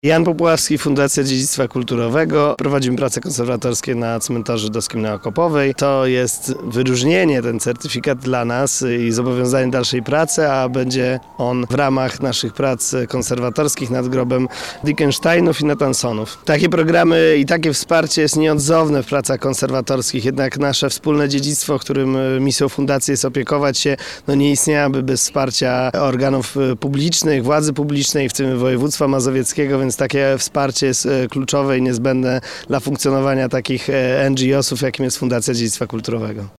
Jan Popławski, Fundacja Dziedzictwa Kulturowego. Prowadzimy prace konserwatorskie na cmentarzu Doskim na Okopowej. To jest wyróżnienie, ten certyfikat dla nas i zobowiązanie dalszej pracy, a będzie on w ramach naszych prac konserwatorskich nad grobem Dickensteinów i Nathansonów. Takie programy i takie wsparcie jest nieodzowne w pracach konserwatorskich, jednak nasze wspólne dziedzictwo, którym misją fundacji jest opiekować się, nie istniałaby bez wsparcia organów publicznych, władzy publicznej, w tym województwa mazowieckiego, więc takie wsparcie jest kluczowe i niezbędne dla funkcjonowania takich NGO-sów, jakim jest Fundacja Dziedzictwa Kulturowego.